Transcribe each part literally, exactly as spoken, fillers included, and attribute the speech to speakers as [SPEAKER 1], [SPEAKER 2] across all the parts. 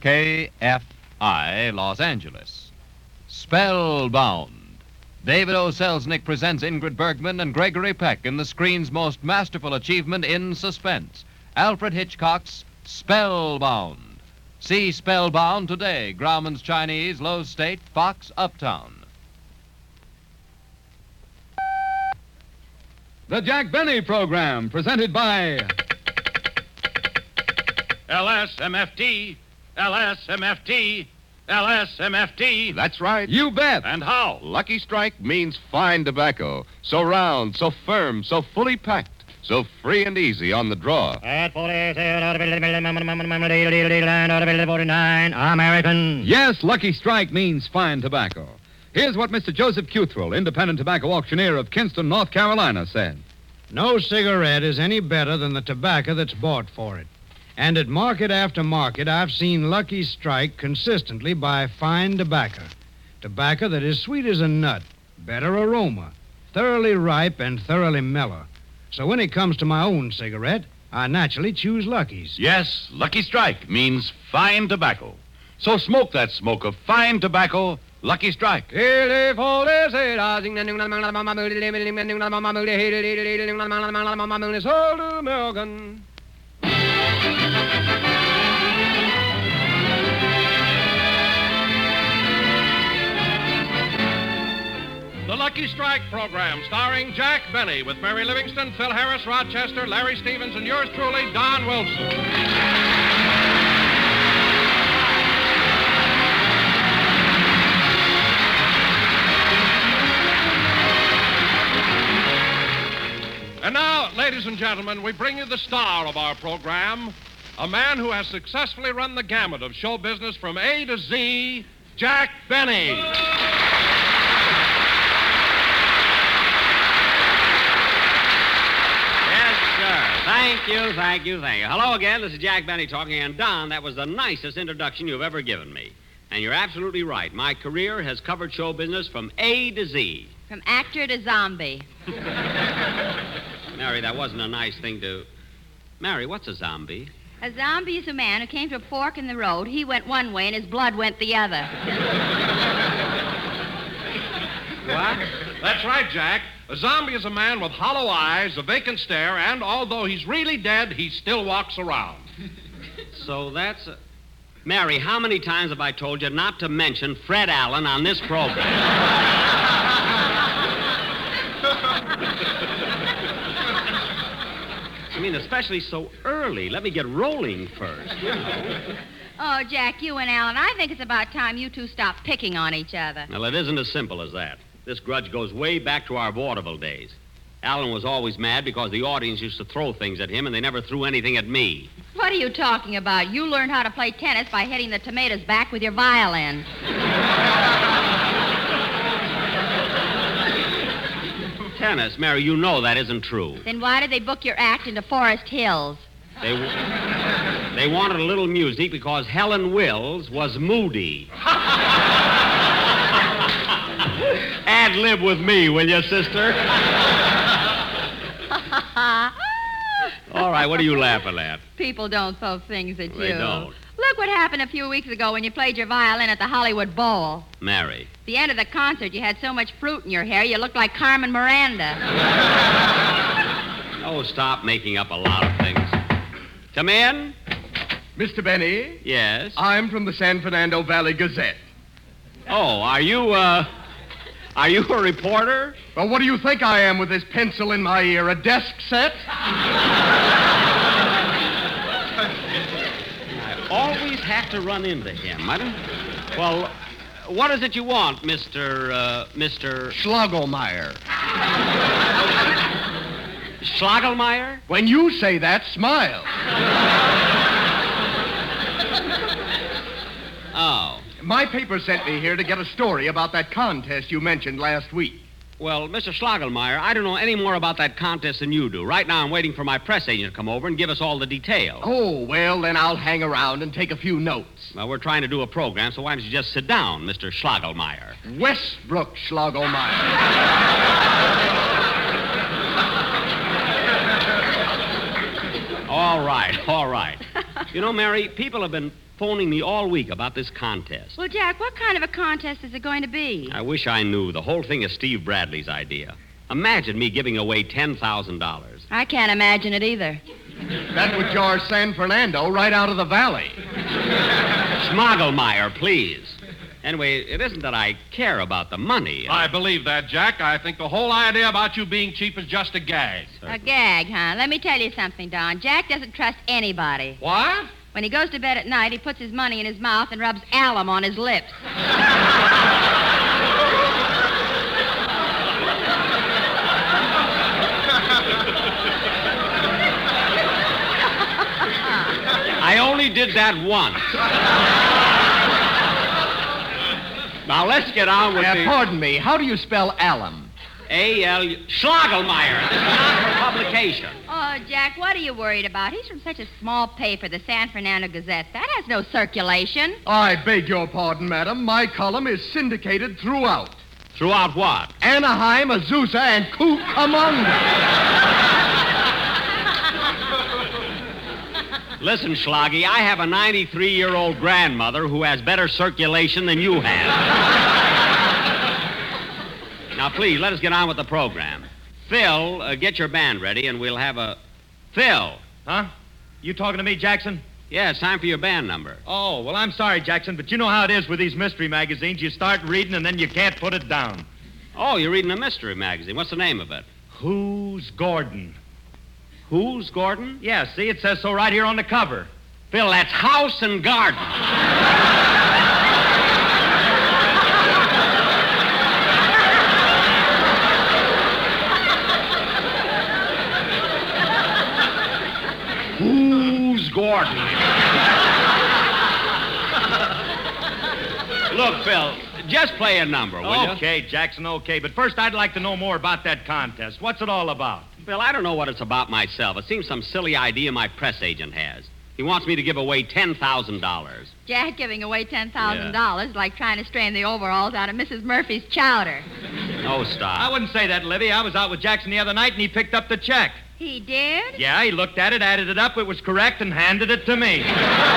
[SPEAKER 1] K F I, Los Angeles. Spellbound. David O. Selznick presents Ingrid Bergman and Gregory Peck in the screen's most masterful achievement in suspense, Alfred Hitchcock's Spellbound. See Spellbound today, Grauman's Chinese, Lowe's State, Fox, Uptown.
[SPEAKER 2] The Jack Benny Program, presented by
[SPEAKER 3] L S M F T, L S M F T, L S M F T.
[SPEAKER 4] That's right.
[SPEAKER 2] You Bet.
[SPEAKER 3] And how?
[SPEAKER 4] Lucky Strike means fine tobacco. So round, so firm, so fully packed, so free and easy on the draw.
[SPEAKER 5] At forty-nine, American.
[SPEAKER 2] Yes, Lucky Strike means fine tobacco. Here's what Mister Joseph Cuthrell, independent tobacco auctioneer of Kinston, North Carolina, said.
[SPEAKER 6] No cigarette is any better than the tobacco that's bought for it. And at market after market, I've seen Lucky Strike consistently buy fine tobacco. Tobacco that is sweet as a nut, better aroma, thoroughly ripe and thoroughly mellow. So when it comes to my own cigarette, I naturally choose Lucky's.
[SPEAKER 3] Yes, Lucky Strike means fine tobacco. So smoke that smoke of fine tobacco, Lucky Strike.
[SPEAKER 7] The Lucky Strike program, starring Jack Benny, with Mary Livingston, Phil Harris, Rochester, Larry Stevens, and yours truly, Don Wilson. And now, ladies and gentlemen, we bring you the star of our program, a man who has successfully run the gamut of show business from A to Z, Jack Benny.
[SPEAKER 8] Thank you, thank you, thank you. Hello again, this is Jack Benny talking, and Don, that was the nicest introduction you've ever given me. And you're absolutely right. My career has covered show business from A to Z.
[SPEAKER 9] From actor to zombie.
[SPEAKER 8] Mary, that wasn't a nice thing to... Mary, what's a zombie?
[SPEAKER 9] A zombie is a man who came to a fork in the road. He went one way and his blood went the other.
[SPEAKER 7] What? That's right, Jack. A zombie is a man with hollow eyes, a vacant stare, and although he's really dead, he still walks around.
[SPEAKER 8] So that's... A... Mary, how many times have I told you not to mention Fred Allen on this program? I mean, especially so early. Let me get rolling first, you know.
[SPEAKER 9] Oh, Jack, you and Alan, I think it's about time you two stop picking on each other.
[SPEAKER 8] Well, it isn't as simple as that. This grudge goes way back to our vaudeville days. Alan was always mad because the audience used to throw things at him, and they never threw anything at me.
[SPEAKER 9] What are you talking about? You learned how to play tennis by hitting the tomatoes back with your violin.
[SPEAKER 8] Tennis? Mary, you know that isn't true.
[SPEAKER 9] Then why did they book your act into Forest Hills?
[SPEAKER 8] They, they wanted a little music because Helen Wills was moody. Ad-lib with me, will you, sister? All right, what are you laughing at?
[SPEAKER 9] People don't throw things at you.
[SPEAKER 8] They don't.
[SPEAKER 9] Look what happened a few weeks ago when you played your violin at the Hollywood Bowl.
[SPEAKER 8] Mary.
[SPEAKER 9] At the end of the concert, you had so much fruit in your hair, you looked like Carmen Miranda.
[SPEAKER 8] Oh, stop making up a lot of things. Come in.
[SPEAKER 10] Mister Benny?
[SPEAKER 8] Yes?
[SPEAKER 10] I'm from the San Fernando Valley Gazette.
[SPEAKER 8] Oh, are you, uh... Are you a reporter?
[SPEAKER 10] Well, what do you think I am with this pencil in my ear? A desk set?
[SPEAKER 8] I always have to run into him. I don't... Well, what is it you want, Mister, uh, Mister...
[SPEAKER 10] Schlagelmeyer.
[SPEAKER 8] Schlagelmeyer?
[SPEAKER 10] When you say that, smile.
[SPEAKER 8] Oh.
[SPEAKER 10] My paper sent me here to get a story about that contest you mentioned last week.
[SPEAKER 8] Well, Mister Schlagelmeyer, I don't know any more about that contest than you do. Right now, I'm waiting for my press agent to come over and give us all the details.
[SPEAKER 10] Oh, well, then I'll hang around and take a few notes.
[SPEAKER 8] Well, we're trying to do a program, so why don't you just sit down, Mister Schlagelmeyer?
[SPEAKER 10] Westbrook Schlagelmeyer.
[SPEAKER 8] All right, all right. You know, Mary, people have been phoning me all week about this contest.
[SPEAKER 9] Well, Jack, what kind of a contest is it going to be?
[SPEAKER 8] I wish I knew. The whole thing is Steve Bradley's idea. Imagine me giving away ten thousand dollars.
[SPEAKER 9] I can't imagine it either.
[SPEAKER 10] That would jar San Fernando right out of the valley.
[SPEAKER 8] Schmogelmeyer, please. Anyway, it isn't that I care about the money.
[SPEAKER 7] I believe that, Jack. I think the whole idea about you being cheap is just a gag.
[SPEAKER 9] A gag, huh? Let me tell you something, Don. Jack doesn't trust anybody.
[SPEAKER 7] What?
[SPEAKER 9] When he goes to bed at night, he puts his money in his mouth and rubs alum on his lips.
[SPEAKER 8] I only did that once. Now, let's get on with
[SPEAKER 10] Uh,
[SPEAKER 8] the...
[SPEAKER 10] pardon me. How do you spell alum?
[SPEAKER 8] A L... Schlogelmeyer. This is not for publication.
[SPEAKER 9] Oh, Jack, what are you worried about? He's from such a small paper, the San Fernando Gazette. That has no circulation.
[SPEAKER 10] I beg your pardon, madam. My column is syndicated throughout.
[SPEAKER 8] Throughout what?
[SPEAKER 10] Anaheim, Azusa, and Cucamonga.
[SPEAKER 8] Listen, Schloggy, I have a ninety-three-year-old grandmother who has better circulation than you have. Now, please, let us get on with the program. Phil, uh, get your band ready, and we'll have a... Phil.
[SPEAKER 11] Huh? You talking to me, Jackson?
[SPEAKER 8] Yeah, it's time for your band number.
[SPEAKER 11] Oh, well, I'm sorry, Jackson, but you know how it is with these mystery magazines. You start reading, and then you can't put it down.
[SPEAKER 8] Oh, you're reading a mystery magazine. What's the name of it?
[SPEAKER 11] Who's Gordon?
[SPEAKER 8] Who's Gordon?
[SPEAKER 11] Yeah, see, it says so right here on the cover.
[SPEAKER 8] Phil, that's House and Garden. Who's Gordon? Look, Phil, just play a number, will you?
[SPEAKER 11] Okay, Jackson, okay. But first, I'd like to know more about that contest. What's it all about?
[SPEAKER 8] Phil, I don't know what it's about myself. It seems some silly idea my press agent has. He wants me to give away ten thousand dollars.
[SPEAKER 9] Jack giving away ten thousand dollars yeah. like trying to strain the overalls out of Missus Murphy's chowder.
[SPEAKER 8] No, stop.
[SPEAKER 11] I wouldn't say that, Livy. I was out with Jackson the other night, and he picked up the check.
[SPEAKER 9] He did?
[SPEAKER 11] Yeah, he looked at it, added it up, it was correct, and handed it to me.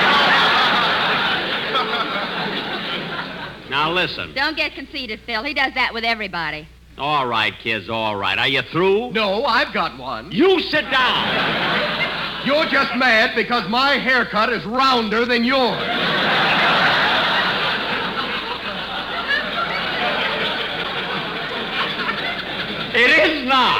[SPEAKER 8] Now, listen.
[SPEAKER 9] Don't get conceited, Phil. He does that with everybody.
[SPEAKER 8] All right, kids, all right. Are you through?
[SPEAKER 10] No, I've got one.
[SPEAKER 8] You sit down.
[SPEAKER 10] You're just mad because my haircut is rounder than yours.
[SPEAKER 8] It is not.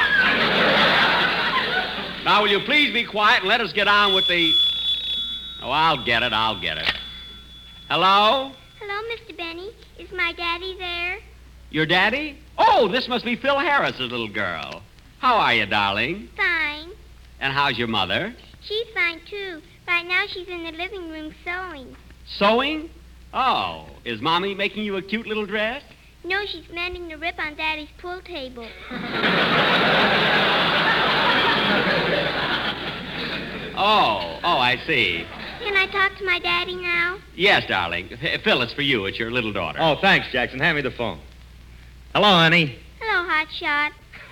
[SPEAKER 8] Now, will you please be quiet and let us get on with the... Oh, I'll get it, I'll get it. Hello?
[SPEAKER 12] Hello, Mister Benny. Is my daddy there?
[SPEAKER 8] Your daddy? Oh, this must be Phil Harris's little girl. How are you, darling?
[SPEAKER 12] Fine.
[SPEAKER 8] And how's your mother?
[SPEAKER 12] She's fine, too. Right now she's in the living room sewing.
[SPEAKER 8] Sewing? Oh, is Mommy making you a cute little dress?
[SPEAKER 12] No, she's mending the rip on Daddy's pool table.
[SPEAKER 8] Oh, oh, I see.
[SPEAKER 12] Can I talk to my daddy now?
[SPEAKER 8] Yes, darling. F- Phil, it's for you. It's your little daughter.
[SPEAKER 11] Oh, thanks, Jackson. Hand me the phone. Hello, honey.
[SPEAKER 12] Hello, hotshot.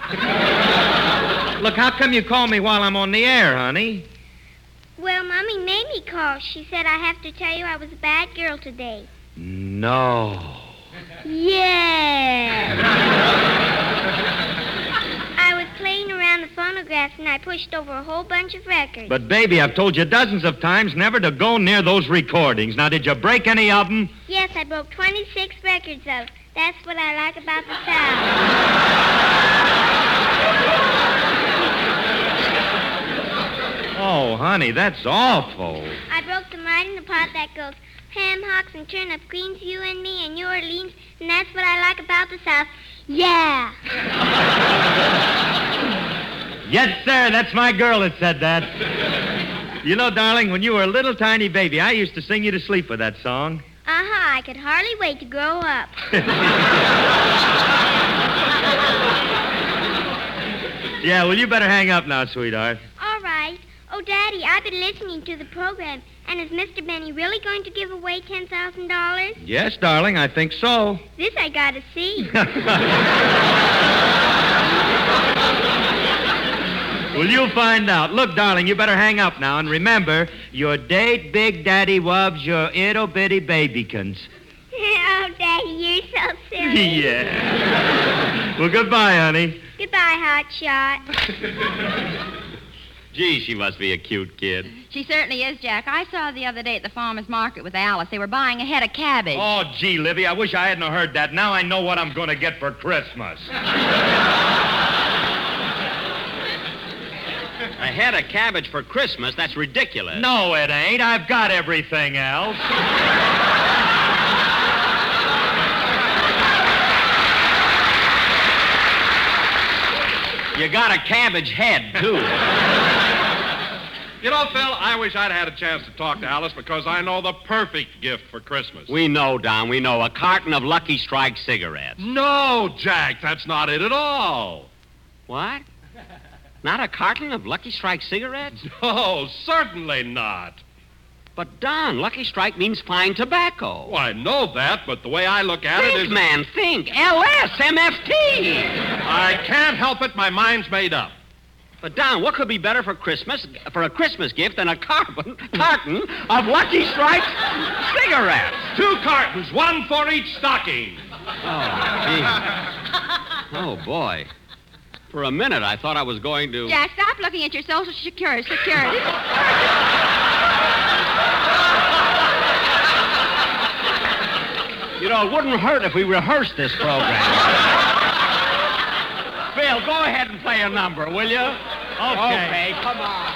[SPEAKER 11] Look, how come you call me while I'm on the air, honey?
[SPEAKER 12] Well, Mommy made me call. She said I have to tell you I was a bad girl today.
[SPEAKER 11] No.
[SPEAKER 12] Yeah. I was playing around the phonograph and I pushed over a whole bunch of records.
[SPEAKER 11] But, baby, I've told you dozens of times never to go near those recordings. Now, did you break any of them?
[SPEAKER 12] Yes, I broke twenty-six records of. That's what I like about the South.
[SPEAKER 11] Oh, honey, that's awful.
[SPEAKER 12] I broke them right in the part that goes, ham hocks and turnip greens, you and me and New Orleans, and that's what I like about the South. Yeah.
[SPEAKER 11] Yes, sir, that's my girl that said that. You know, darling, when you were a little tiny baby, I used to sing you to sleep with that song.
[SPEAKER 12] Uh-huh, I could hardly wait to grow up.
[SPEAKER 11] Yeah, well, you better hang up now, sweetheart.
[SPEAKER 12] All right. Oh, Daddy, I've been listening to the program. And is Mister Benny really going to give away ten thousand dollars?
[SPEAKER 11] Yes, darling, I think so.
[SPEAKER 12] This I gotta see.
[SPEAKER 11] Well, you'll find out. Look, darling, you better hang up now. And remember, Your date, Big Daddy Wubs, your ittle bitty babykins.
[SPEAKER 12] Oh, Daddy, you're so silly.
[SPEAKER 11] Yeah. Well, goodbye, honey.
[SPEAKER 12] Goodbye, Hotshot.
[SPEAKER 8] Gee, she must be a cute kid.
[SPEAKER 9] She certainly is, Jack. I saw her the other day at the farmer's market with Alice. They were buying a head of cabbage.
[SPEAKER 11] Oh, gee, Livy, I wish I hadn't heard that. Now I know what I'm going to get for Christmas.
[SPEAKER 8] A head of cabbage for Christmas? That's ridiculous.
[SPEAKER 11] No, it ain't. I've got everything else.
[SPEAKER 8] You got a cabbage head, too.
[SPEAKER 7] You know, Phil, I wish I'd had a chance to talk to Alice because I know the perfect gift for Christmas.
[SPEAKER 8] We know, Don, we know. A carton of Lucky Strike cigarettes.
[SPEAKER 7] No, Jack, that's not it at all.
[SPEAKER 8] What? Not a carton of Lucky Strike cigarettes?
[SPEAKER 7] No, certainly not.
[SPEAKER 8] But, Don, Lucky Strike means fine tobacco.
[SPEAKER 7] Well, I know that, but the way I look at
[SPEAKER 8] think,
[SPEAKER 7] it is...
[SPEAKER 8] man, think. L S, M F T.
[SPEAKER 7] I can't help it. My mind's made up.
[SPEAKER 8] But, Don, what could be better for Christmas, for a Christmas gift than a carbon, carton of Lucky Strike cigarettes?
[SPEAKER 7] Two cartons, one for each stocking.
[SPEAKER 8] Oh, gee. Oh, boy. For a minute, I thought I was going to...
[SPEAKER 9] Jack, stop looking at your social security. security.
[SPEAKER 8] You know, it wouldn't hurt if we rehearsed this program. Phil, go ahead and play a number, will you? Okay. Okay, come on.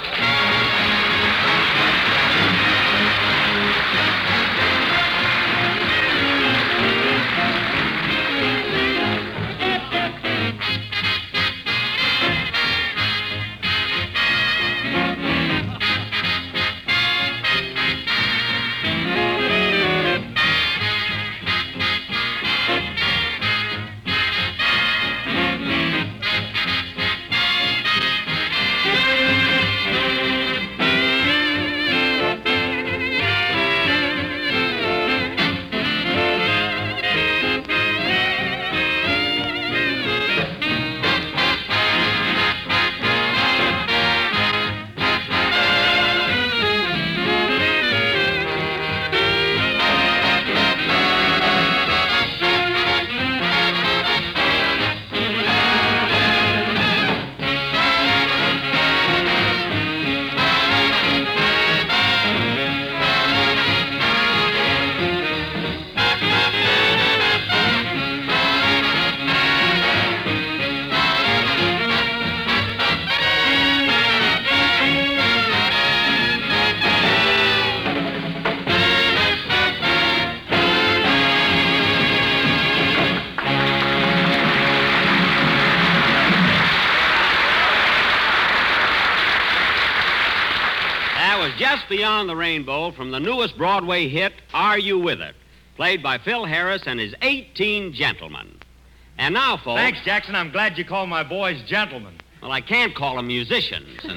[SPEAKER 8] Just Beyond the Rainbow from the newest Broadway hit, Are You With It? Played by Phil Harris and his eighteen gentlemen. And now, folks...
[SPEAKER 11] Thanks, Jackson. I'm glad you called my boys gentlemen.
[SPEAKER 8] Well, I can't call them musicians. And...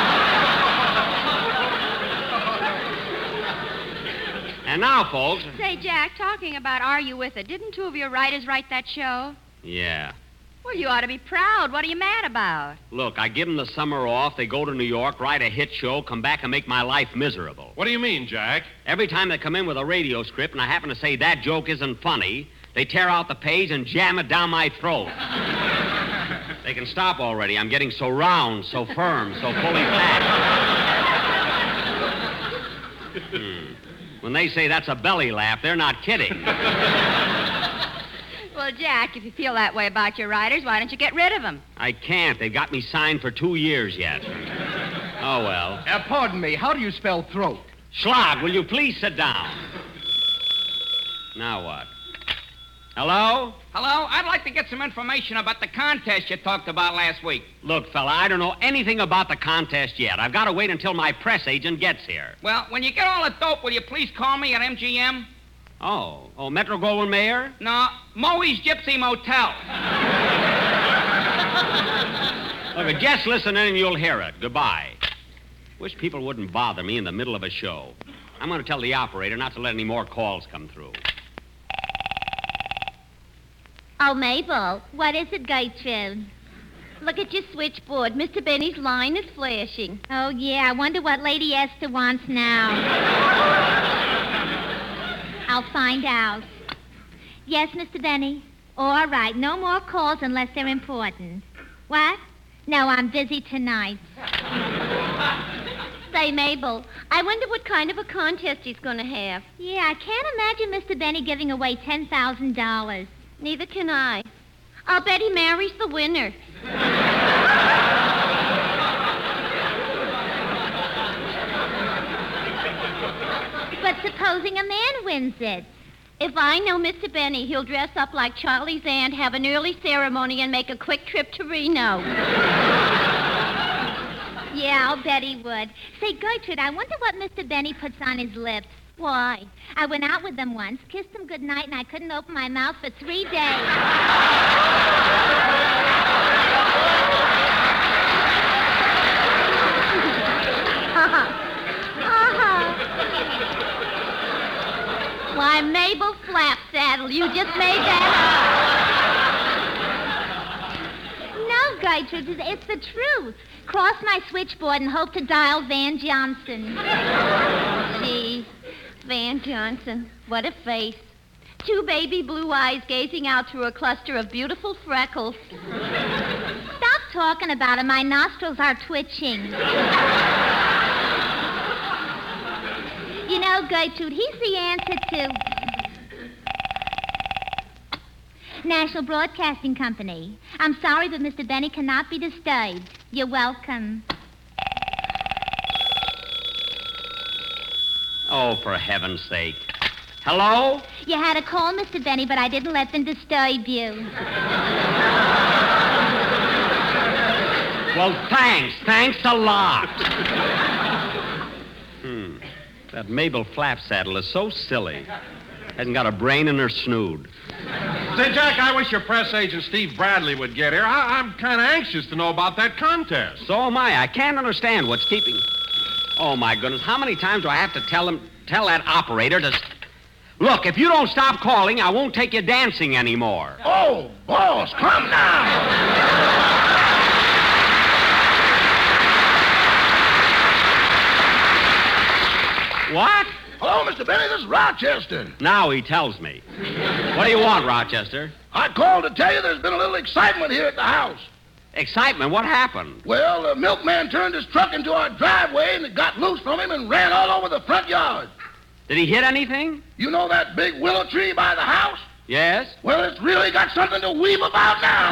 [SPEAKER 8] and now, folks...
[SPEAKER 9] Say, Jack, talking about Are You With It, didn't two of your writers write that show?
[SPEAKER 8] Yeah.
[SPEAKER 9] Well, you ought to be proud. What are you mad about?
[SPEAKER 8] Look, I give them the summer off. They go to New York, write a hit show, come back and make my life miserable.
[SPEAKER 7] What do you mean, Jack?
[SPEAKER 8] Every time they come in with a radio script and I happen to say that joke isn't funny, they tear out the page and jam it down my throat. They can stop already. I'm getting so round, so firm, so fully packed. hmm. When they say that's a belly laugh, they're not kidding.
[SPEAKER 9] Well, Jack, if you feel that way about your writers, why don't you get rid of them?
[SPEAKER 8] I can't. They've got me signed for two years yet. Oh, well.
[SPEAKER 10] Uh, pardon me. How do you spell throat?
[SPEAKER 8] Schlag, will you please sit down? Now what? Hello?
[SPEAKER 13] Hello? I'd like to get some information about the contest you talked about last week.
[SPEAKER 8] Look, fella, I don't know anything about the contest yet. I've got to wait until my press agent gets here.
[SPEAKER 13] Well, when you get all the dope, will you please call me at M G M?
[SPEAKER 8] Oh, oh, Metro Goldwyn Mayer?
[SPEAKER 13] No, Moe's Gypsy Motel.
[SPEAKER 8] Look, just listen in and you'll hear it. Goodbye. Wish people wouldn't bother me in the middle of a show. I'm going to tell the operator not to let any more calls come through.
[SPEAKER 12] Oh, Mabel, what is it, Gertrude?
[SPEAKER 9] Look at your switchboard. Mister Benny's line is flashing.
[SPEAKER 12] Oh, yeah. I wonder what Lady Esther wants now. I'll find out. Yes, Mister Benny? All right. No more calls unless they're important. What? No, I'm busy tonight.
[SPEAKER 9] Say, Mabel, I wonder what kind of a contest he's going to have.
[SPEAKER 12] Yeah, I can't imagine Mister Benny giving away ten thousand dollars.
[SPEAKER 9] Neither can I. I'll bet he marries the winner.
[SPEAKER 12] But supposing a man wins it?
[SPEAKER 9] If I know Mister Benny, he'll dress up like Charlie's aunt, have an early ceremony, and make a quick trip to Reno.
[SPEAKER 12] Yeah, I'll bet he would. Say, Gertrude, I wonder what Mister Benny puts on his lips.
[SPEAKER 9] Why?
[SPEAKER 12] I went out with them once, kissed him goodnight, and I couldn't open my mouth for three days.
[SPEAKER 9] Why, Mabel Flapsaddle, you just made that
[SPEAKER 12] up. No, Gertrude, it's the truth. Cross my switchboard and hope to dial Van Johnson.
[SPEAKER 9] Gee, Van Johnson, what a face. Two baby blue eyes gazing out through a cluster of beautiful freckles.
[SPEAKER 12] Stop talking about him. My nostrils are twitching. You know, Gertrude, he's the answer to National Broadcasting Company. I'm sorry, but Mister Benny cannot be disturbed. You're welcome.
[SPEAKER 8] Oh, for heaven's sake. Hello?
[SPEAKER 12] You had a call, Mister Benny, but I didn't let them disturb you.
[SPEAKER 8] Well, thanks. Thanks a lot. Hmm. That Mabel Flapsaddle is so silly. Hasn't got a brain in her snood.
[SPEAKER 7] Say, Jack, I wish your press agent Steve Bradley would get here. I- I'm kind of anxious to know about that contest.
[SPEAKER 8] So am I. I can't understand what's keeping... Oh, my goodness. How many times do I have to tell him, tell that operator to... Look, if you don't stop calling, I won't take you dancing anymore.
[SPEAKER 14] Oh, boss, come now.
[SPEAKER 8] What?
[SPEAKER 14] Hello, Mister Benny, this is Rochester.
[SPEAKER 8] Now he tells me. What do you want, Rochester?
[SPEAKER 14] I called to tell you there's been a little excitement here at the house.
[SPEAKER 8] Excitement? What happened?
[SPEAKER 14] Well, the milkman turned his truck into our driveway and it got loose from him and ran all over the front yard.
[SPEAKER 8] Did he hit anything?
[SPEAKER 14] You know that big willow tree by the house?
[SPEAKER 8] Yes?
[SPEAKER 14] Well, it's really got something to weep about now.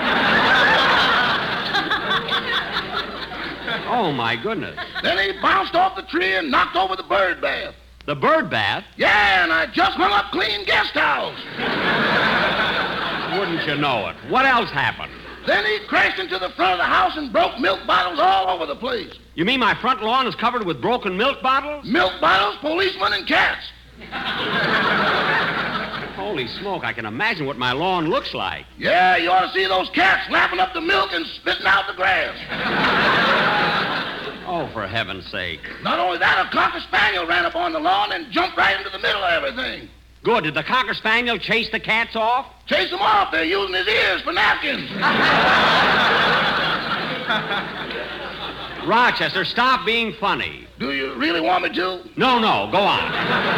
[SPEAKER 8] Oh, my goodness.
[SPEAKER 14] Then he bounced off the tree and knocked over the bird bath.
[SPEAKER 8] The bird bath?
[SPEAKER 14] Yeah, and I just hung up clean guest house.
[SPEAKER 8] Wouldn't you know it? What else happened?
[SPEAKER 14] Then he crashed into the front of the house and broke milk bottles all over the place.
[SPEAKER 8] You mean my front lawn is covered with broken milk bottles?
[SPEAKER 14] Milk bottles, policemen, and cats.
[SPEAKER 8] Holy smoke, I can imagine what my lawn looks like.
[SPEAKER 14] Yeah, you ought to see those cats lapping up the milk and spitting out the grass.
[SPEAKER 8] Oh, for heaven's sake.
[SPEAKER 14] Not only that, a cocker spaniel ran up on the lawn and jumped right into the middle of everything.
[SPEAKER 8] Good. Did the cocker spaniel chase the cats off?
[SPEAKER 14] Chase them off. They're using his ears for napkins.
[SPEAKER 8] Rochester, stop being funny.
[SPEAKER 14] Do you really want me to?
[SPEAKER 8] No, no. Go on.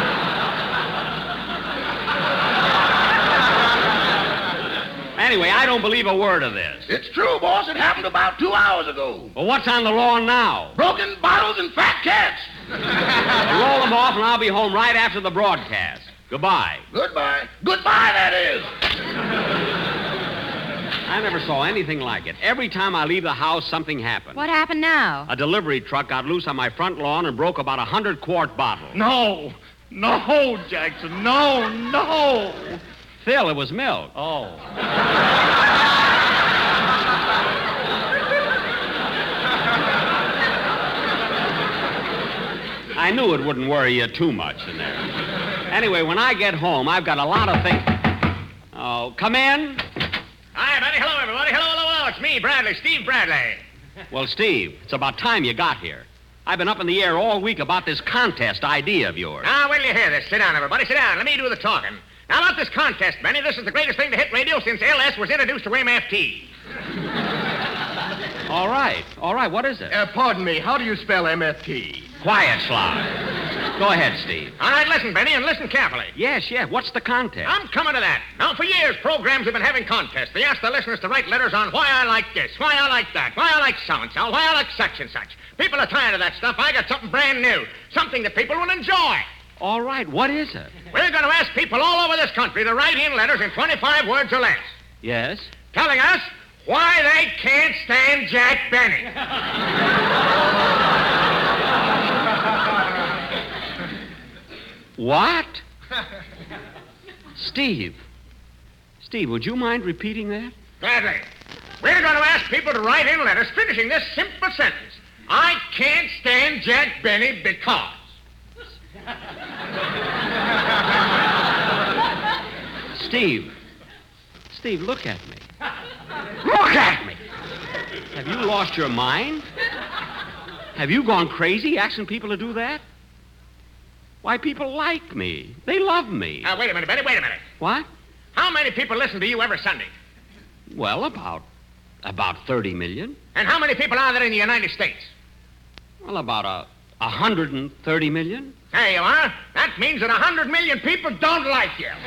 [SPEAKER 8] Anyway, I don't believe a word of this.
[SPEAKER 14] It's true, boss. It happened about two hours ago.
[SPEAKER 8] Well, what's on the lawn now?
[SPEAKER 14] Broken bottles and fat cats.
[SPEAKER 8] Well, roll them off, and I'll be home right after the broadcast. Goodbye.
[SPEAKER 14] Goodbye. Goodbye, that is.
[SPEAKER 8] I never saw anything like it. Every time I leave the house, something happens.
[SPEAKER 9] What happened now?
[SPEAKER 8] A delivery truck got loose on my front lawn and broke about a hundred quart bottle.
[SPEAKER 11] No. No, Jackson. No, no.
[SPEAKER 8] Phil, it was milk.
[SPEAKER 11] Oh.
[SPEAKER 8] I knew it wouldn't worry you too much in there. Anyway, when I get home, I've got a lot of things. Oh, come in.
[SPEAKER 11] Hi, buddy. Hello, everybody. Hello, hello, hello. It's me, Bradley, Steve Bradley.
[SPEAKER 8] Well, Steve, it's about time you got here. I've been up in the air all week about this contest idea of yours.
[SPEAKER 11] Now, wait till you hear this. Sit down, everybody. Sit down. Let me do the talking. Now, about this contest, Benny, this is the greatest thing to hit radio since L S was introduced to M F T.
[SPEAKER 8] All right, all right. What is it?
[SPEAKER 10] Uh, pardon me. How do you spell M F T?
[SPEAKER 8] Quiet, Slob. Go ahead, Steve.
[SPEAKER 13] All right, listen, Benny, and listen carefully.
[SPEAKER 8] Yes, yes. What's the contest?
[SPEAKER 13] I'm coming to that. Now, for years, programs have been having contests. They ask the listeners to write letters on why I like this, why I like that, why I like so-and-so, why I like such and such. People are tired of that stuff. I got something brand new, something that people will enjoy.
[SPEAKER 8] All right, what is it?
[SPEAKER 13] We're going to ask people all over this country to write in letters in twenty-five words or less.
[SPEAKER 8] Yes?
[SPEAKER 13] Telling us why they can't stand Jack Benny.
[SPEAKER 8] What? Steve. Steve, would you mind repeating that?
[SPEAKER 13] Gladly. We're going to ask people to write in letters finishing this simple sentence. I can't stand Jack Benny because.
[SPEAKER 8] Steve. Steve, look at me. Look at me! Have you lost your mind? Have you gone crazy asking people to do that? Why, people like me. They love me.
[SPEAKER 13] Now, wait a minute, Benny, wait a minute.
[SPEAKER 8] What?
[SPEAKER 13] How many people listen to you every Sunday?
[SPEAKER 8] Well, about, about thirty million.
[SPEAKER 13] And how many people are there in the United States?
[SPEAKER 8] Well, about a, a hundred and thirty million.
[SPEAKER 13] There you are. That means that a hundred million people don't like you.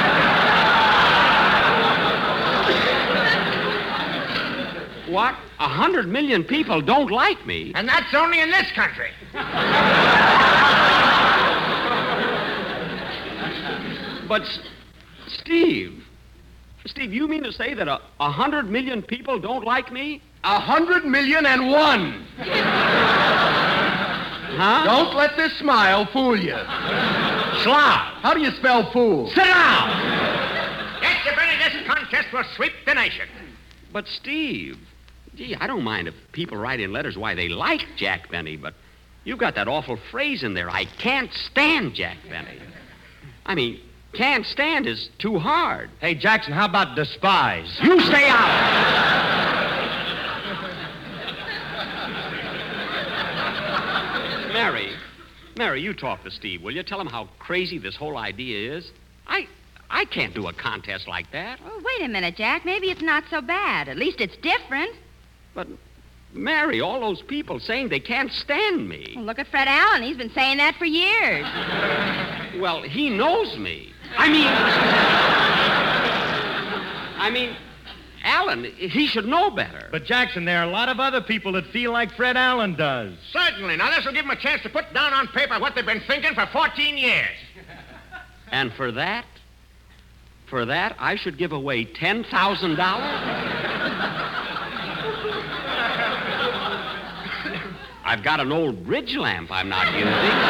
[SPEAKER 8] What? A hundred million people don't like me?
[SPEAKER 13] And that's only in this country.
[SPEAKER 8] But, S- Steve, Steve, you mean to say that a, a hundred million people don't like me?
[SPEAKER 10] A hundred million and one.
[SPEAKER 8] Huh?
[SPEAKER 10] Don't let this smile fool you.
[SPEAKER 8] Slob.
[SPEAKER 10] How do you spell fool?
[SPEAKER 8] Sit down.
[SPEAKER 13] Yes, you, Benny, this contest will sweep the nation.
[SPEAKER 8] But, Steve, gee, I don't mind if people write in letters why they like Jack Benny, but you've got that awful phrase in there, I can't stand Jack Benny. I mean, can't stand is too hard.
[SPEAKER 11] Hey, Jackson, how about despise?
[SPEAKER 8] You stay out. Mary, Mary, you talk to Steve, will you? Tell him how crazy this whole idea is. I I can't do a contest like that.
[SPEAKER 9] Oh, wait a minute, Jack. Maybe it's not so bad. At least it's different.
[SPEAKER 8] But, Mary, all those people saying they can't stand me.
[SPEAKER 9] Well, look at Fred Allen. He's been saying that for years.
[SPEAKER 8] Well, he knows me. I mean... I mean, Allen, he should know better.
[SPEAKER 11] But, Jackson, there are a lot of other people that feel like Fred Allen does.
[SPEAKER 13] Certainly. Now, this will give them a chance to put down on paper what they've been thinking for fourteen years.
[SPEAKER 8] And for that, for that, I should give away ten thousand dollars? I've got an old bridge lamp I'm not using.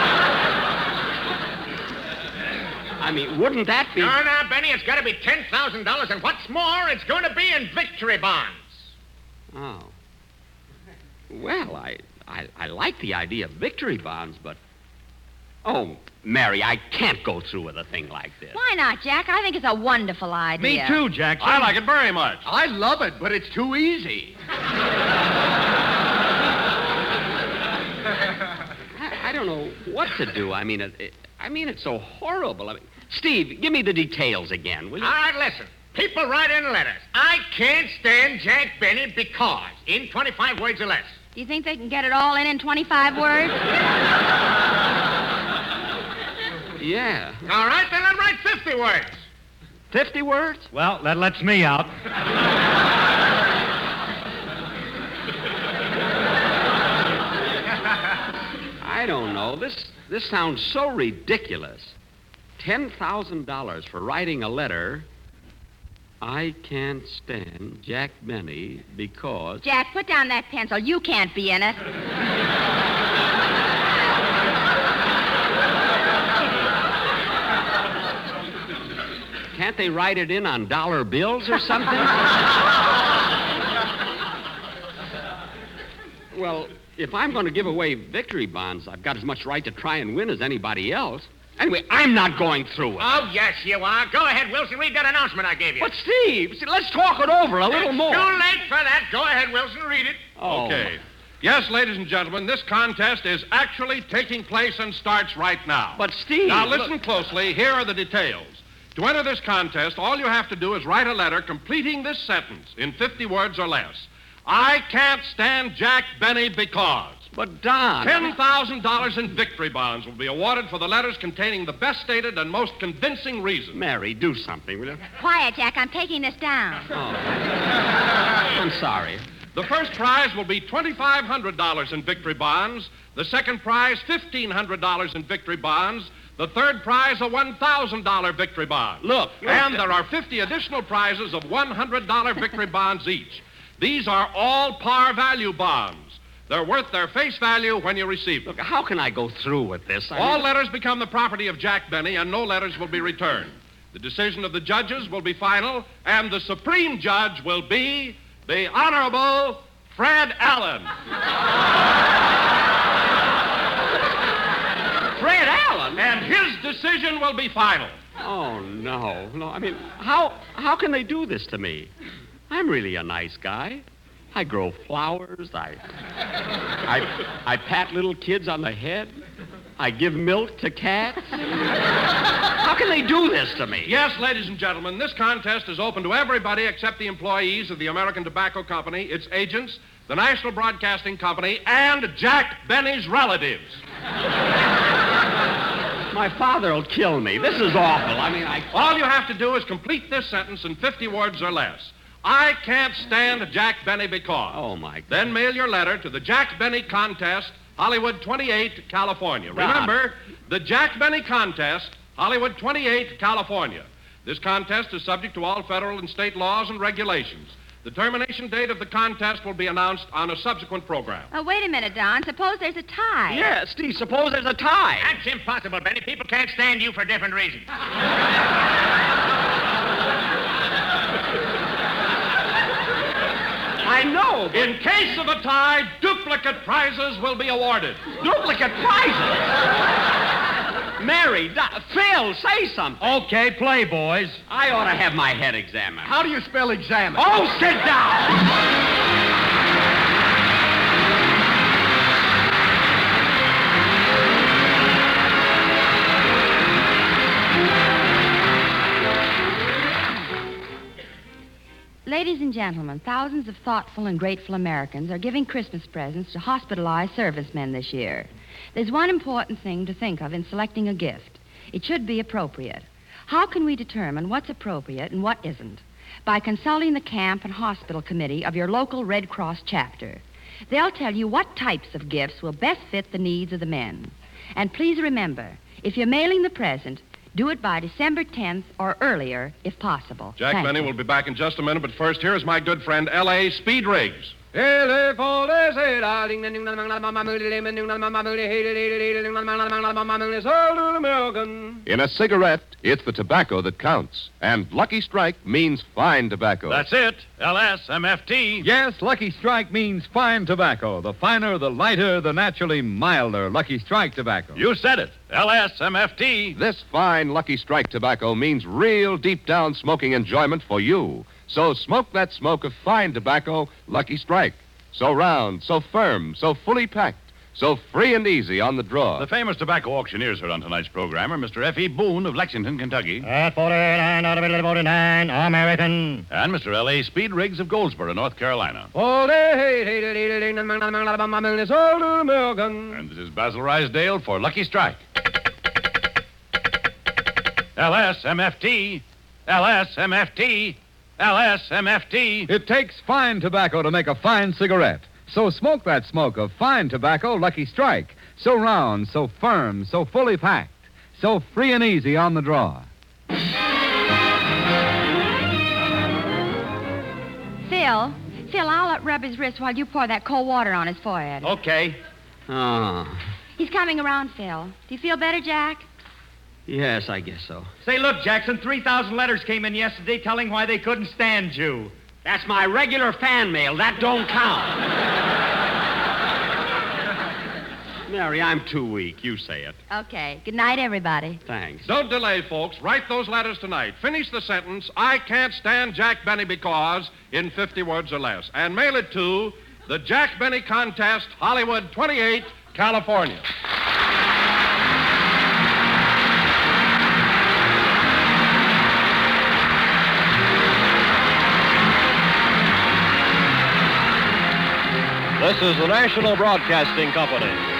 [SPEAKER 8] I mean, wouldn't that be...
[SPEAKER 13] No, no, Benny, it's got to be ten thousand dollars, and what's more, it's going to be in victory bonds.
[SPEAKER 8] Oh. Well, I, I, I like the idea of victory bonds, but... Oh, Mary, I can't go through with a thing like this.
[SPEAKER 9] Why not, Jack? I think it's a wonderful idea.
[SPEAKER 11] Me too, Jackson.
[SPEAKER 3] I like it very much.
[SPEAKER 10] I love it, but it's too easy.
[SPEAKER 8] I, I don't know what to do. I mean, it, it, I mean, it's so horrible. I mean, Steve, give me the details again, will you?
[SPEAKER 13] All right, listen. People write in letters. I can't stand Jack Benny because, in twenty-five words or less.
[SPEAKER 9] Do you think they can get it all in in twenty-five words?
[SPEAKER 8] Yeah.
[SPEAKER 13] All right, then I'll write fifty words.
[SPEAKER 8] Fifty words?
[SPEAKER 11] Well, that lets me out.
[SPEAKER 8] I don't know. This this sounds so ridiculous. Ten thousand dollars for writing a letter. I can't stand Jack Benny because...
[SPEAKER 9] Jack, put down that pencil. You can't be in it.
[SPEAKER 8] Can't they write it in on dollar bills or something? Well, if I'm going to give away victory bonds, I've got as much right to try and win as anybody else. Anyway, I'm not going through it.
[SPEAKER 13] Oh, yes, you are. Go ahead, Wilson. Read that announcement I gave you.
[SPEAKER 8] But, Steve, see, let's talk it over a little
[SPEAKER 13] it's
[SPEAKER 8] more.
[SPEAKER 13] Too late for that. Go ahead, Wilson. Read it.
[SPEAKER 8] Oh.
[SPEAKER 7] Okay. Yes, ladies and gentlemen, this contest is actually taking place and starts right now.
[SPEAKER 8] But, Steve...
[SPEAKER 7] Now, listen
[SPEAKER 8] look...
[SPEAKER 7] closely. Here are the details. To enter this contest, all you have to do is write a letter completing this sentence in fifty words or less. I can't stand Jack Benny because...
[SPEAKER 8] But, Don...
[SPEAKER 7] ten thousand dollars in victory bonds will be awarded for the letters containing the best stated and most convincing reasons.
[SPEAKER 8] Mary, do something, will you?
[SPEAKER 9] Quiet, Jack. I'm taking this down.
[SPEAKER 8] Oh. I'm sorry.
[SPEAKER 7] The first prize will be twenty-five hundred dollars in victory bonds. The second prize, fifteen hundred dollars in victory bonds. The third prize, a one thousand dollars victory bond.
[SPEAKER 8] Look.
[SPEAKER 7] And there are fifty additional prizes of one hundred dollars victory bonds each. These are all par value bonds. They're worth their face value when you receive them.
[SPEAKER 8] Look, how can I go through with this? I
[SPEAKER 7] All
[SPEAKER 8] mean...
[SPEAKER 7] letters become the property of Jack Benny, and no letters will be returned. The decision of the judges will be final, and the supreme judge will be the Honorable Fred Allen.
[SPEAKER 8] Fred Allen?
[SPEAKER 7] And his decision will be final.
[SPEAKER 8] Oh, no. No, I mean, how how can they do this to me? I'm really a nice guy. I grow flowers. I, I, I pat little kids on the head. I give milk to cats. How can they do this to me?
[SPEAKER 7] Yes, ladies and gentlemen, this contest is open to everybody except the employees of the American Tobacco Company, its agents, the National Broadcasting Company, and Jack Benny's relatives.
[SPEAKER 8] My father will kill me. This is awful. I mean, I...
[SPEAKER 7] All you have to do is complete this sentence in fifty words or less. I can't stand Jack Benny because.
[SPEAKER 8] Oh, my God.
[SPEAKER 7] Then mail your letter to the Jack Benny Contest, Hollywood twenty-eight, California.
[SPEAKER 8] Don.
[SPEAKER 7] Remember, the Jack Benny Contest, Hollywood twenty-eight, California. This contest is subject to all federal and state laws and regulations. The termination date of the contest will be announced on a subsequent program.
[SPEAKER 9] Oh, wait a minute, Don. Suppose there's a tie.
[SPEAKER 8] Yeah, Steve, suppose there's a tie.
[SPEAKER 13] That's impossible, Benny. People can't stand you for different reasons.
[SPEAKER 8] I know. But...
[SPEAKER 7] In case of a tie, duplicate prizes will be awarded.
[SPEAKER 8] Duplicate prizes? Mary, Do- Phil, say something.
[SPEAKER 11] Okay, play, boys.
[SPEAKER 8] I ought to have my head examined.
[SPEAKER 10] How do you spell examine?
[SPEAKER 8] Oh, sit down!
[SPEAKER 15] Ladies and gentlemen, thousands of thoughtful and grateful Americans are giving Christmas presents to hospitalized servicemen this year. There's one important thing to think of in selecting a gift. It should be appropriate. How can we determine what's appropriate and what isn't? By consulting the camp and hospital committee of your local Red Cross chapter. They'll tell you what types of gifts will best fit the needs of the men. And please remember, if you're mailing the present, do it by December tenth or earlier, if possible.
[SPEAKER 7] Jack
[SPEAKER 15] Thank
[SPEAKER 7] Benny
[SPEAKER 15] you.
[SPEAKER 7] will be back in just a minute, but first, here's my good friend, L A Speed Riggs.
[SPEAKER 4] In a cigarette, it's the tobacco that counts. And Lucky Strike means fine tobacco.
[SPEAKER 3] That's it. L S M F T.
[SPEAKER 2] Yes, Lucky Strike means fine tobacco. The finer, the lighter, the naturally milder Lucky Strike tobacco.
[SPEAKER 3] You said it. L S M F T.
[SPEAKER 4] This fine Lucky Strike tobacco means real deep down smoking enjoyment for you. So smoke that smoke of fine tobacco, Lucky Strike. So round, so firm, so fully packed, so free and easy on the draw.
[SPEAKER 3] The famous tobacco auctioneers heard on tonight's program are Mister F E. Boone of Lexington, Kentucky.
[SPEAKER 5] At forty-nine out of forty-nine, American.
[SPEAKER 3] And Mister L A. Speed Riggs of Goldsboro, North Carolina.
[SPEAKER 8] And
[SPEAKER 3] And this is Basil Rysdale for Lucky Strike. L S M F T. L S M F T. L S M F T.
[SPEAKER 2] It takes fine tobacco to make a fine cigarette. So smoke that smoke of fine tobacco, Lucky Strike. So round, so firm, so fully packed, so free and easy on the draw.
[SPEAKER 15] Phil, Phil, I'll rub his wrist while you pour that cold water on his forehead.
[SPEAKER 8] Okay. Oh.
[SPEAKER 15] He's coming around, Phil. Do you feel better, Jack?
[SPEAKER 8] Yes, I guess so.
[SPEAKER 11] Say, look, Jackson, three thousand letters came in yesterday telling why they couldn't stand you.
[SPEAKER 8] That's my regular fan mail. That don't count. Mary, I'm too weak. You say it.
[SPEAKER 15] Okay. Good night, everybody.
[SPEAKER 8] Thanks.
[SPEAKER 7] Don't delay, folks. Write those letters tonight. Finish the sentence, I can't stand Jack Benny because, in fifty words or less. And mail it to the Jack Benny Contest, Hollywood twenty-eight, California.
[SPEAKER 16] This is the National Broadcasting Company.